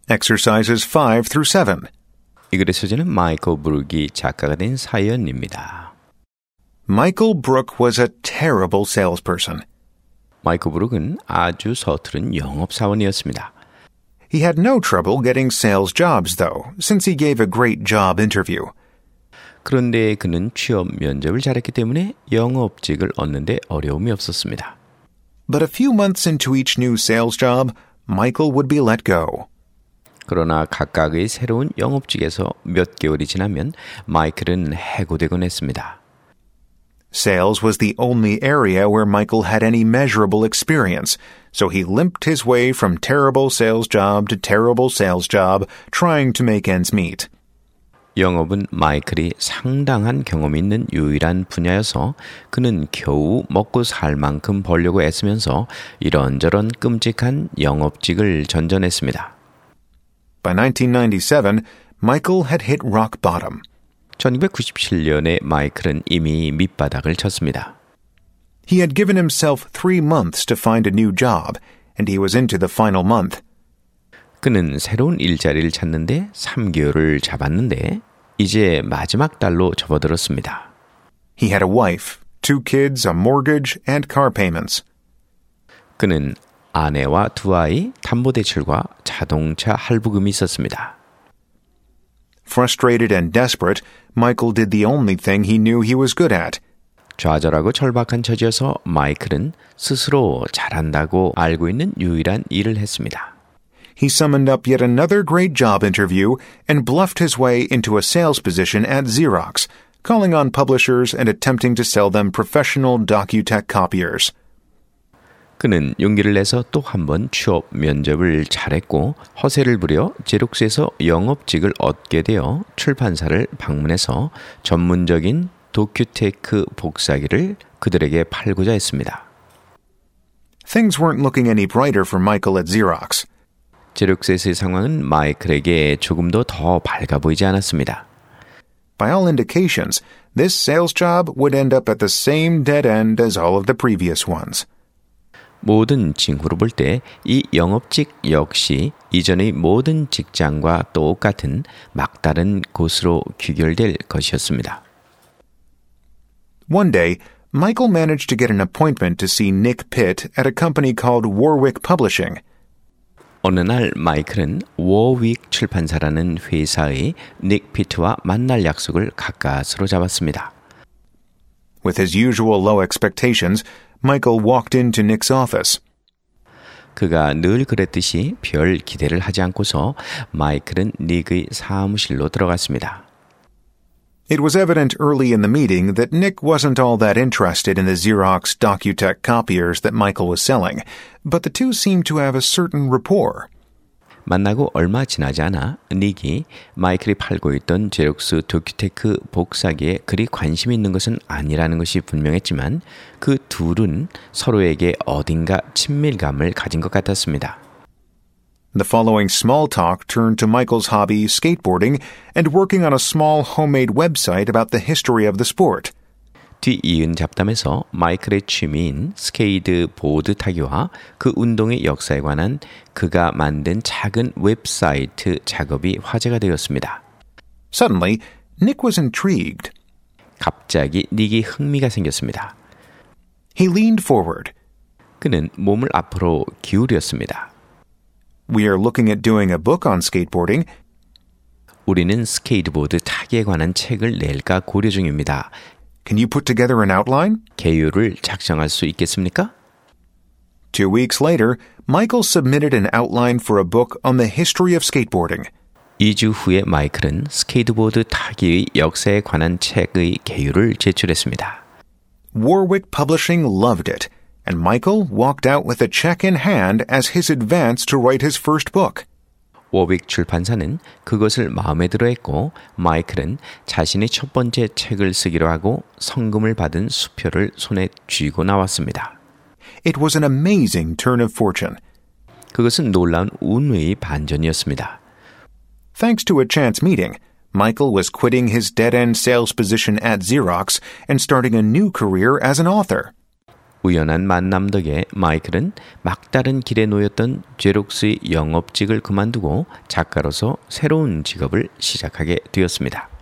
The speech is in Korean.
Exercises 5 through 7. 이 글의 소재는 마이클 브룩이 작가가 된 사연입니다. Michael Brook was a terrible salesperson. 마이클 브룩은 아주 서투른 영업사원이었습니다. He had no trouble getting sales jobs, though, since he gave a great job interview. 그런데 그는 취업 면접을 잘했기 때문에 영업직을 얻는 데 어려움이 없었습니다. But a few months into each new sales job, Michael would be let go. 그러나 각각의 새로운 영업직에서 몇 개월이 지나면 마이클은 해고되곤 했습니다. Sales was the only area where Michael had any measurable experience, so he limped his way from terrible sales job to terrible sales job, trying to make ends meet. 영업은 마이클이 상당한 경험이 있는 유일한 분야여서 그는 겨우 먹고 살 만큼 벌려고 애쓰면서 이런저런 끔찍한 영업직을 전전했습니다. By 1997, Michael had hit rock bottom. 1997년에 마이클은 이미 밑바닥을 쳤습니다. He had given himself 3 months to find a new job, and he was into the final month. 그는 새로운 일자리를 찾는데 3개월을 잡았는데 이제 마지막 달로 접어들었습니다. He had a wife, 2 kids, a mortgage, and car payments. 그는 아내와 2아이, 담보대출과 자동차 할부금이 있었습니다. Frustrated and desperate, Michael did the only thing he knew he was good at. 좌절하고 절박한 처지여서 마이클은 스스로 잘한다고 알고 있는 유일한 일을 했습니다. He summoned up yet another great job interview and bluffed his way into a sales position at Xerox, calling on publishers and attempting to sell them professional Docutech copiers. 그는 용기를 내서 또 한 번 취업 면접을 잘했고 허세를 부려 제록스에서 영업직을 얻게 되어 출판사를 방문해서 전문적인 도큐테크 복사기를 그들에게 팔고자 했습니다. Things weren't looking any brighter for Michael at Xerox. 제록스의 상황은 마이클에게 조금도 더 밝아 보이지 않았습니다. By all indications, this sales job would end up at the same dead end as all of the previous ones. 모든 징후로 볼 때 이 영업직 역시 이전의 모든 직장과 똑같은 막다른 곳으로 귀결될 것이었습니다. One day, Michael managed to get an appointment to see Nick Pitt at a company called Warwick Publishing. 어느 날 마이클은 워윅 출판사라는 회사의 닉 피트와 만날 약속을 가까스로 잡았습니다. With his usual low expectations, Michael walked into Nick's office. 그가 늘 그랬듯이 별 기대를 하지 않고서 마이클은 닉의 사무실로 들어갔습니다. It was evident early in the meeting that Nick wasn't all that interested in the Xerox Docutech copiers that Michael was selling, but the two seemed to have a certain rapport. 만나고 얼마 지나지 않아 닉이 마이클이 팔고 있던 제록스 도큐테크 복사기에 그리 관심이 있는 것은 아니라는 것이 분명했지만 그 둘은 서로에게 어딘가 친밀감을 가진 것 같았습니다. The following small talk turned to Michael's hobby, skateboarding, and working on a small homemade website about the history of the sport. 뒤이은 잡담에서 마이클의 취미인 스케이트보드 타기와 그 운동의 역사에 관한 그가 만든 작은 웹사이트 작업이 화제가 되었습니다. Suddenly, Nick was intrigued. 갑자기 닉이 흥미가 생겼습니다. He leaned forward. 그는 몸을 앞으로 기울였습니다. We are looking at doing a book on skateboarding. 우리는 스케이트보드 타기에 관한 책을 낼까 고려 중입니다. Can you put together an outline? 개요를 작성할 수 있겠습니까? 2 weeks later, Michael submitted an outline for a book on the history of skateboarding. 2주 후에 마이클은 스케이트보드 타기의 역사에 관한 책의 개요를 제출했습니다. Warwick Publishing loved it, and Michael walked out with a check in hand as his advance to write his first book. 워윅 출판사는 그것을 마음에 들어했고 마이클은 자신의 첫 번째 책을 쓰기로 하고 성금을 받은 수표를 손에 쥐고 나왔습니다. It was an amazing turn of fortune. 그것은 놀라운 운의 반전이었습니다. Thanks to a chance meeting, Michael was quitting his dead-end sales position at Xerox and starting a new career as an author. 우연한 만남 덕에 마이클은 막다른 길에 놓였던 제록스의 영업직을 그만두고 작가로서 새로운 직업을 시작하게 되었습니다.